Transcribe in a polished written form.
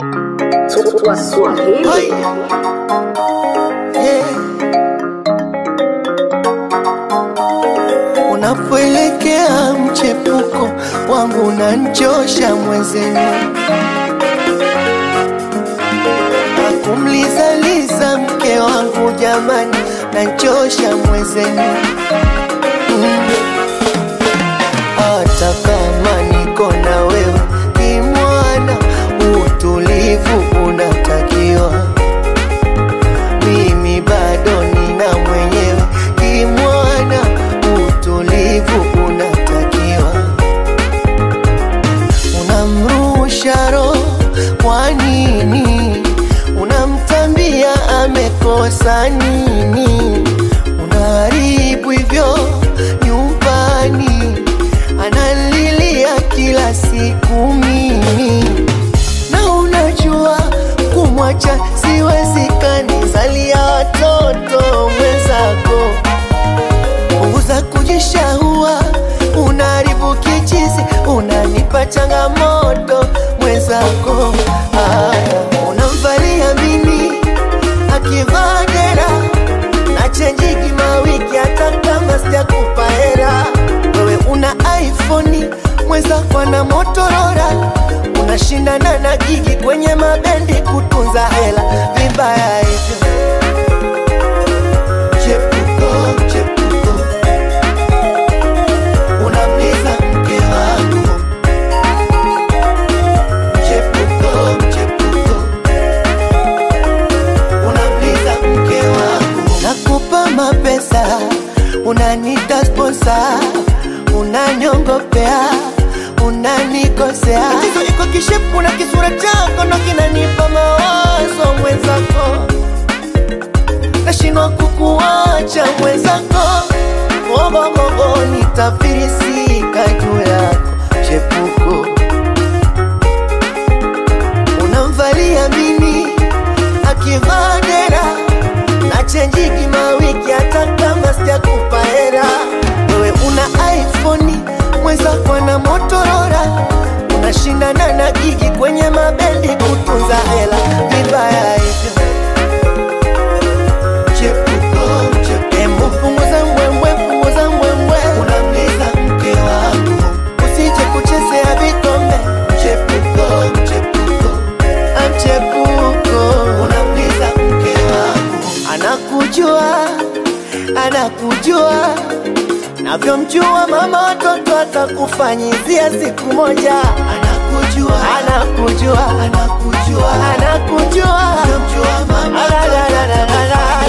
Swahili. Unapoelekea mchepuko wangu unanchosha mwezenu, kumlizaliza mke wangu jamani, nanchosha mwezenu. Hata kama niko na wewe kimwana, utulivu unatakiwa. Mimi bado nina mwenyewe kimwana, utulivu unatakiwa. Unamrusha roho kwa nini? Unamtambia amekosa nini? Unaharibu hivyo nyumbani, analilia kila siku mimi. Na unajua kumwacha siwezekani, zalia watoto mwenzako. Punguza kujishahua, unaharibu kichizi, unanipa changamoto mwenzako. Unamvalia mimi akivaa dera, na chenjiki mawiki hata kama sijakupa hela. Wewe una iPhone, mwenzako ana Motorola, unashindana na gigi kwenye mabendi kutunza hela. Vibaya hivyo. Chepuko, chepuko, unamliza mke wangu. Chepuko, chepuko, unamliza mke wangu. Nakupa mapesa, unanita sponsor, unanyongopea, unanikosea. Tatizo iko kishepu na kisura chako ndo kinanipa mawazo mwenzako. Nashindwa kukuacha mwenzako. Ogogogo nitafirisika juu yako chepuko. Unamvalia mimi akivaa dera, na chenjiki mawiki hata kama sijakupa hela. Wewe una iPhone, mwenzako ana Motorola, unashindana na gigi kwenye mabendi kutunza hela. Vibaya hivyo. Chepuko, chepuko, punguza mbwembwe, punguza mbwembwe, unamliza mke wangu. Usije kuchezea vikombe. Chepuko, chepuko, chepuko, unamliza mke wangu. Anakujua, anakujua, navyomjua mama watoto atakufanyizia siku moja. Anakujua, anakujua, anakujua, anakujua, navyomjua mama watoto atakufanyizia.